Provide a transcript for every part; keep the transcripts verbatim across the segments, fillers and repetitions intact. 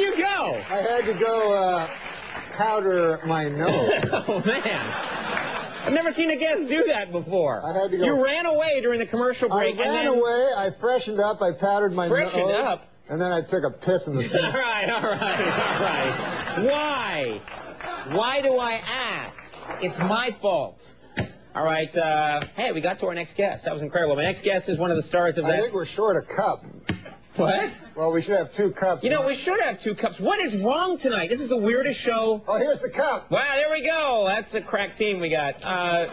you go? I had to go uh, powder my nose. Oh, man. I've never seen a guest do that before. I had to go. You ran away during the commercial break. I ran and then... away, I freshened up, I powdered my Freshened nose. up? And then I took a piss in the sink. All right, all right, all right. Why? Why do I ask? It's my fault. All right, uh, hey, we got to our next guest. That was incredible. My next guest is one of the stars of I that... I think we're short a cup. What? Well, we should have two cups. You know, we should have two cups. What is wrong tonight? This is the weirdest show. Oh, here's the cup. Wow, there we go. That's a crack team we got. Uh,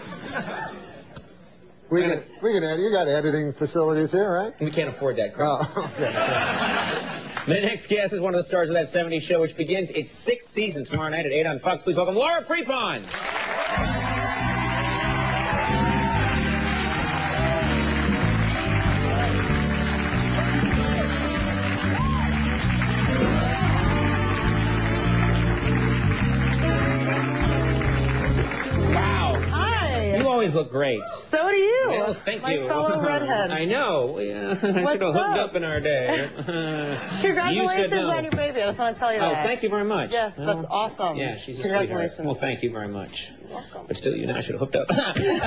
we can, we can edit. You got editing facilities here, right? We can't afford that crap. Oh, okay. My next guest is one of the stars of that seventies show, which begins its sixth season tomorrow night at eight on Fox. Please welcome Laura Prepon. Always look great. So do you. Well, thank My you. My fellow redhead. I know. Yeah. I should have hooked up? up in our day. Uh, Congratulations no. on your baby. I just want to tell you oh, that. Oh, thank you very much. Yes, well, that's awesome. Yeah, she's a Congratulations. sweetheart. Well, thank you very much. You're welcome. But still, you know, I should have hooked up.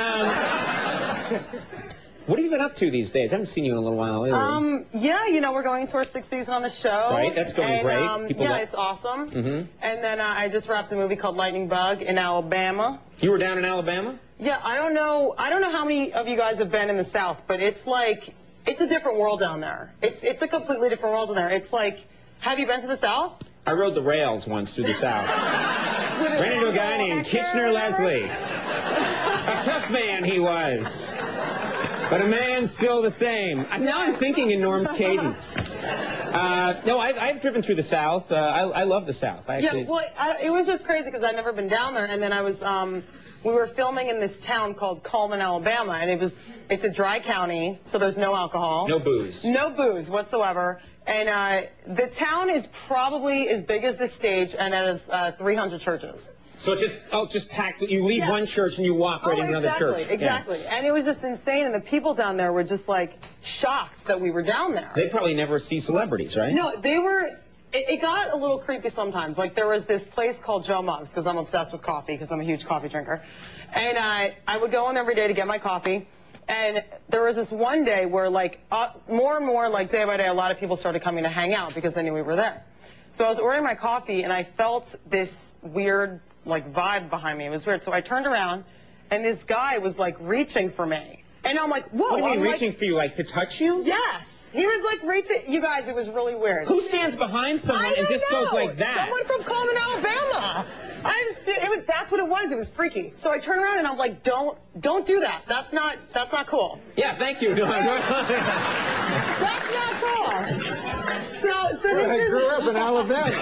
um, what have you been up to these days? I haven't seen you in a little while either. Um, yeah, you know, we're going to our sixth season on the show. Right, that's going and, great. Um, People yeah, like... it's awesome. Mm-hmm. And then uh, I just wrapped a movie called Lightning Bug in Alabama. You were down in Alabama? Yeah, I don't know. I don't know how many of you guys have been in the South, but it's like it's a different world down there. It's it's a completely different world down there. It's like, have you been to the South? I rode the rails once through the South. Ran into a guy named Kitchener Leslie. A tough man he was, but a man still the same. Now I'm thinking in Norm's cadence. Uh, no, I've, I've driven through the South. Uh, I, I love the South. I actually... Yeah, well, I, it was just crazy because I'd never been down there, and then I was. Um, We were filming in this town called Cullman, Alabama, and it was it's a dry county, so there's no alcohol. No booze. No booze whatsoever. And uh, the town is probably as big as this stage, and it has uh, three hundred churches. So it's just, oh, it's just packed. You leave yeah. one church and you walk right oh, into exactly, another church. Exactly. Yeah. And it was just insane, and the people down there were just, like, shocked that we were down there. They probably never see celebrities, right? No, they were... It, it got a little creepy sometimes. Like, there was this place called Joe Muggs, because I'm obsessed with coffee, because I'm a huge coffee drinker. And I, I would go in every day to get my coffee. And there was this one day where, like, uh, more and more, like, day by day, a lot of people started coming to hang out because they knew we were there. So I was ordering my coffee, and I felt this weird, like, vibe behind me. It was weird. So I turned around, and this guy was, like, reaching for me. And I'm like, whoa. What do you mean, I'm reaching like, for you, like, to touch you? Yes. He was, like, reaching. You guys, it was really weird. Who stands behind someone I and just know. goes like that? Someone from Cullman, Alabama. I was, it was, that's what it was. It was freaky. So I turned around and I'm like, don't, don't do that. That's not, that's not cool. Yeah, thank you. Go on, go on. That's not cool. So, so well, this I is. grew up in Alabama.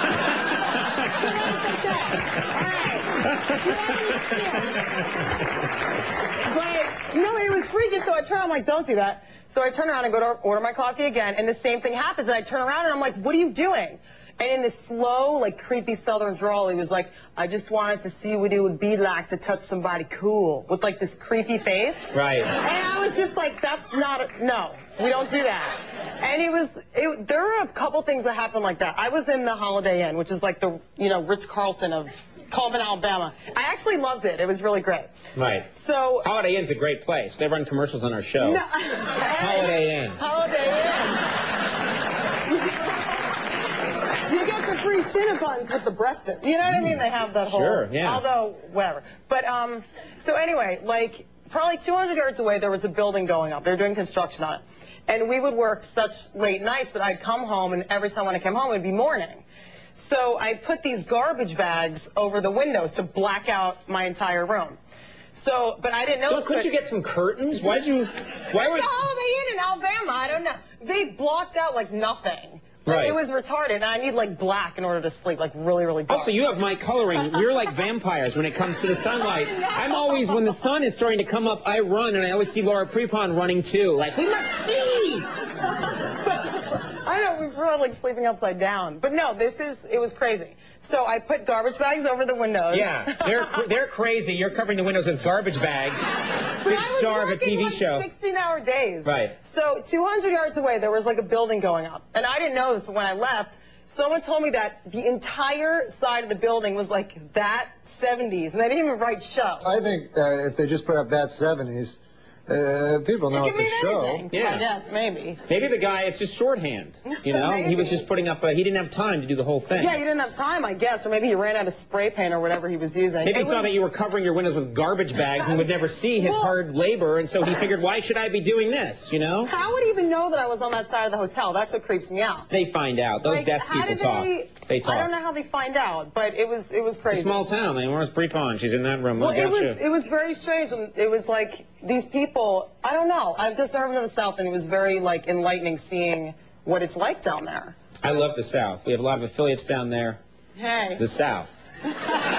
But no, it was freaky. So I turned. I'm like, don't do that. So I turn around and go to order my coffee again, and the same thing happens. And I turn around and I'm like, what are you doing? And in this slow, like, creepy southern drawl, he was like, I just wanted to see what it would be like to touch somebody cool, with, like, this creepy face. Right. And I was just like, that's not, a, no, we don't do that. And it was, it, there were a couple things that happened like that. I was in the Holiday Inn, which is like the, you know, Ritz-Carlton of Cullman, Alabama. I actually loved it. It was really great. Right. So Holiday Inn's a great place. They run commercials on our show. No, Holiday Inn. Holiday Inn. You get the free Cinnabons with the breast in. You know what I mean? They have that whole... Sure, yeah. Although, whatever. But, um, so anyway, like, probably two hundred yards away, there was a building going up. They were doing construction on it. And we would work such late nights that I'd come home, and every time when I came home, it would be morning. So I put these garbage bags over the windows to black out my entire room. So, but I didn't know. Well, couldn't you get some curtains? Why did you... Why It's would... a Holiday Inn in Alabama. I don't know. They blocked out, like, nothing. Right. It was retarded, and I need, like, black in order to sleep, like, really, really dark. Also, you have my coloring. We're like vampires when it comes to the sunlight. I'm always, when the sun is starting to come up, I run, and I always see Laura Prepon running, too. Like, we must see! I know, we were, like, sleeping upside down. But no, this is, it was crazy. So I put garbage bags over the windows. Yeah, they're they're crazy. You're covering the windows with garbage bags. Big star of a T V like show. sixteen hour days. Right. So two hundred yards away, there was like a building going up. And I didn't know this, but when I left, someone told me that the entire side of the building was like that seventies, and they didn't even write show. I think uh, if they just put up that seventies, uh, people know It it's could a mean show. anything. Yeah. Yes, maybe. Maybe the guy, it's just shorthand, you know? He was just putting up, a, he didn't have time to do the whole thing. Yeah, you didn't have time, I guess, or maybe he ran out of spray paint or whatever he was using. Maybe he It saw was- that you were covering your windows with garbage bags and would never see his Well- hard labor, and so he figured, why should I be doing this, you know? How would he even know that I was on that side of the hotel? That's what creeps me out. They find out. Those Like, desk how people did talk. They, They talk. I don't know how they find out, but it was it was It's crazy. a small town, man. Where's Brie Pong? She's in that room. Well, I it was gotcha. it was very strange, and it was like these people. I don't know. I've just never been to the South, and it was very like enlightening seeing what it's like down there. I love the South. We have a lot of affiliates down there. Hey. The South. You know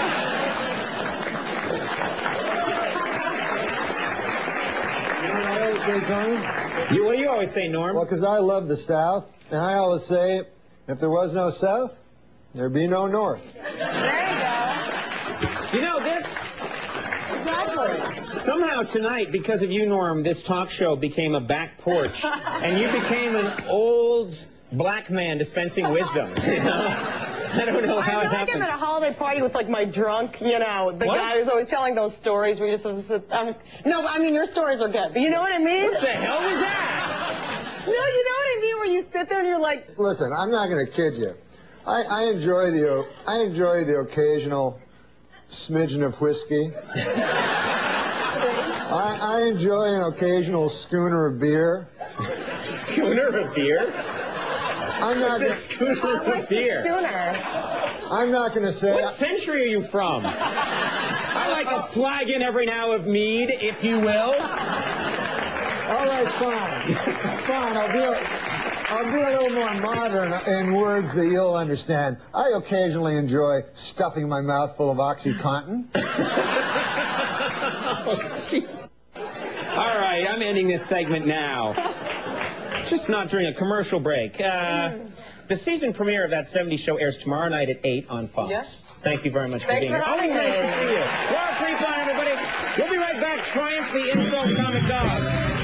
what I always say, Tony? You, what do you always say, Norm? Well, because I love the South, and I always say, if there was no South, there'd be no North. There you go. You know, this, Exactly. somehow tonight, because of you, Norm, this talk show became a back porch, and you became an old black man dispensing wisdom. You know? I don't know how I it feel like I'm happened. at a holiday party with like my drunk, you know, the What? guy who's always telling those stories where you just, I'm just, no, I mean, your stories are good, but you know what I mean? What the hell was that? No, you know what I mean, where you sit there and you're like, Listen, I'm not going to kid you. I, I enjoy the I enjoy the occasional smidgen of whiskey. I, I enjoy an occasional schooner of beer. Schooner of beer? I'm not. What's a schooner of beer? Schooner. I'm not going to say. What century are you from? I like a flagon every now of mead, if you will. All right, fine, fine. I'll be a, I'll be a little more modern in words that you'll understand. I occasionally enjoy stuffing my mouth full of OxyContin. Oh, jeez. All right, I'm ending this segment now. Just not during a commercial break. Uh, the season premiere of That seventies Show airs tomorrow night at eight on Fox. Yes. Thank you very much for Thanks being for here. Always having nice me. to see you. Laura Prepon, everybody. We'll be right back. Triumph the Insult Comic Dog.